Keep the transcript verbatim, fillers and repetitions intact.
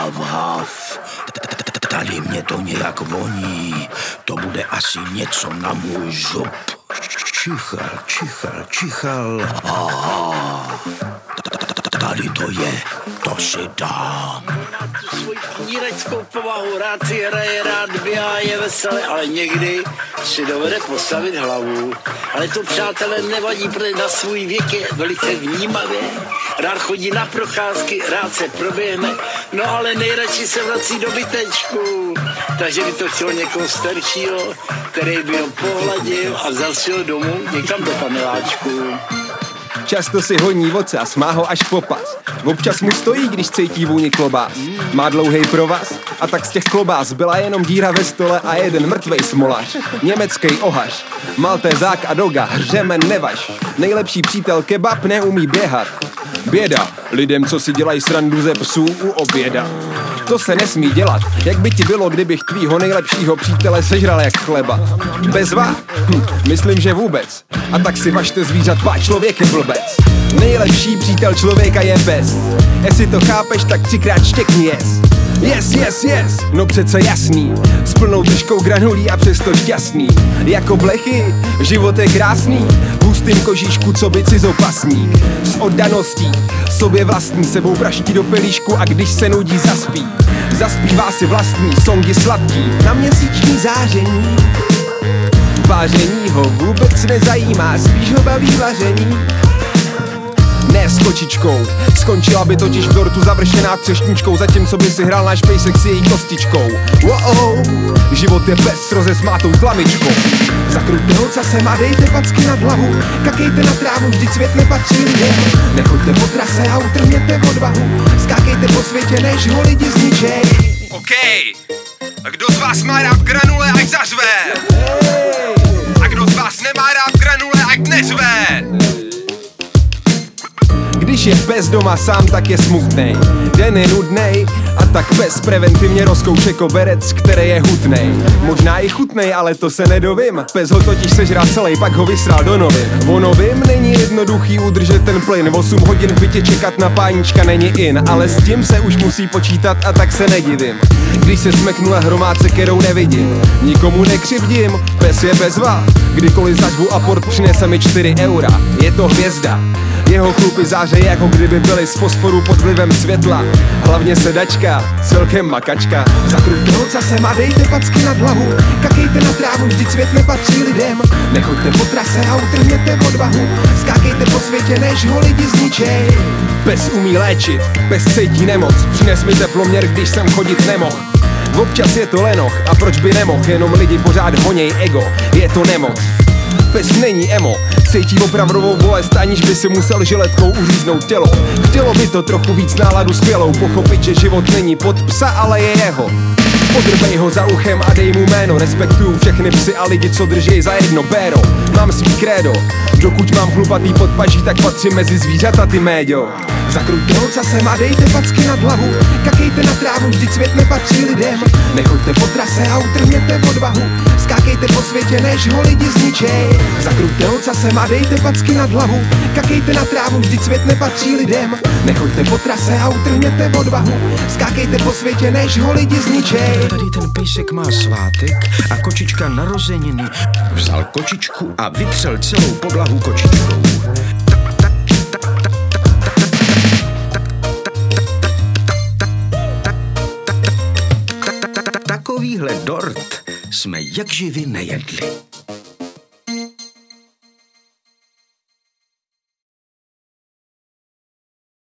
Hav, hav. Tady mě to nějak voní. To bude asi něco na můj žup. Čichal, čichal, čichal. Aha. Tady to je, to si dám. Svoji pníreckou povahu, rád si hraje, rád běhá, je veselý, ale někdy si dovede postavit hlavu. Ale to, přátelé, nevadí, protože na svůj věk je velice vnímavě. Rád chodí na procházky, rád se proběhne, no ale nejradši se vrací do bytečku. Takže by to chtělo někoho staršího, který by ho pohladil a vzal si ho domů někam do paneláčku. Často si honí ocas, má ho až po pas. Občas mu stojí, když cítí vůni klobás. Má dlouhej provaz a tak z těch klobás byla jenom díra ve stole a jeden mrtvej smolař. Německý ohař, maltézák a doga, hřemen nevaž. Nejlepší přítel kebab neumí běhat. Běda lidem, co si dělají srandu ze psů u oběda. To se nesmí dělat. Jak by ti bylo, kdybych tvýho nejlepšího přítele sežral jak chleba? Bezva? Hm, myslím, že vůbec. A tak si važte zvířat, pá, člověk je blbec. Nejlepší přítel člověka je pes. Jestli to chápeš, tak třikrát štěkni yes. Yes, yes, yes, no přece jasný. S plnou držkou granulí a přesto šťastný. Jako blechy, život je krásný. V hustým kožíšku, co by cizopasník. S oddaností, sobě vlastní, sebou praští do pelíšku a když se nudí zaspí. Zaspívá si vlastní songy sladký. Na měsíční záření. Váření ho vůbec nezajímá, spíš ho baví vaření. Ne s kočičkou, skončila by totiž v dortu završená třešničkou, zatímco by si hrál náš pejsek s její kostičkou. Wow, život je pes s rozesmátou tlamičkou. Za krutého casem a dejte packy nad hlavu, kakejte na trávu, vždyť svět nepatří lidem. Nechoďte po trase a utrhněte odvahu, skákejte po světě, než ho lidi zničej. OK, a kdo z vás má rád granule, ať zařve? A kdo z vás nemá rád granule, ať nezve? Když je pes doma sám, tak je smutnej. Den je nudnej a tak pes preventivně rozkouše koberec, který je hutnej. Možná i chutnej, ale to se nedovím. Pes ho totiž sežrá celý, pak ho vysral do novin. O novým není jednoduchý udržet ten plyn. osm hodin v bytě čekat na pánička není in, ale s tím se už musí počítat a tak se nedivím. Když se smeknula hromádce, kterou nevidím, nikomu nekřivdím, pes je bezva. Kdykoliv zažvu aport, přinese mi čtyři eura. Je to hvězda. Jeho chlupy zářejí, jako kdyby byly z fosforu pod vlivem světla. Hlavně sedačka, celkem makačka. Za krutého casem a dejte packy nad hlavu, kakejte na trávu, vždyť svět nepatří lidem. Nechoďte po trase a utrhněte odvahu, skákejte po světě, než ho lidi zničej. Pes umí léčit, pes cítí nemoc, přines mi teploměr, když jsem chodit nemohl. Občas je to lenoch, a proč by nemohl, jenom lidi pořád honěj ego, je to nemoc. Pes není emo, cítí opravdovou bolest, aniž by si musel žiletkou uříznout tělo. Chtělo by to trochu víc náladu skvělou, pochopit, že život není pod psa, ale je jeho. Podrbej ho za uchem a dej mu jméno, respektuju všechny psy a lidi, co držej za jedno péro. Mám svý krédo, dokud mám chlupatý podpaží, tak patřím mezi zvířata, ty méďo. Za krutého casem a dejte packy nad hlavu, kakejte na trávu, vždyť svět nepatří lidem. Nechoďte po trase a utrhněte odvahu, skákejte po světě, než ho lidi zničej. Za krutého casem a dejte packy nad hlavu, kakejte na trávu, vždyť svět nepatří lidem. Nechoďte po trase a utrhněte odvahu, skákejte po světě, než ho lidi zničej. Tady ten pejsek má svátek a kočička narozeniny. Vzal kočičku a vytřel celou podlahu kočičkou. Takovýhle dort jsme jak živy nejedli.